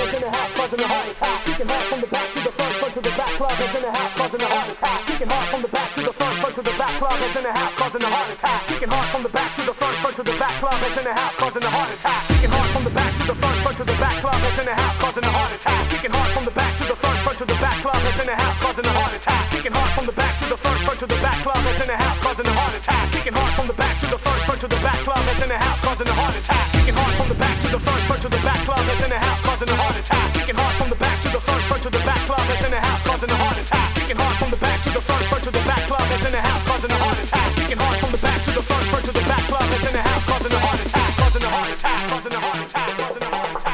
it's in the house causing a heart attack. Kicking hard from the back to the front, front to the back. Club is in the house causing a heart attack. Kicking hard from the back to the front, front to the back. Club is in the house causing a heart attack. Kicking hard from the back to the front, front to the back. Club is in the house causing a heart attack. Kicking hard from the back to the front, front to the back. Club is in the house causing a heart attack. Kicking hard from the back to the front, front to the back. Club is in the house causing a heart attack. Kicking hard from the back to the front, front to the back. Club is in the house causing a heart attack. Kicking hard from the back to the front, front to the back. Club is in the house causing a heart attack. Kicking hard from the back to the front, front to the back. Club is in the house causing a heart attack. Kicking hard from the back to the front, front to the back. Club is in the house causing a heart attack. Kicking hard from the back to the front, front to the back. Club is in the house causing a heart attack. Kicking hard from the back to the front, front to the back. Club is in the house causing a heart attack. Causing a heart attack. Causing a heart attack. Causing a heart attack.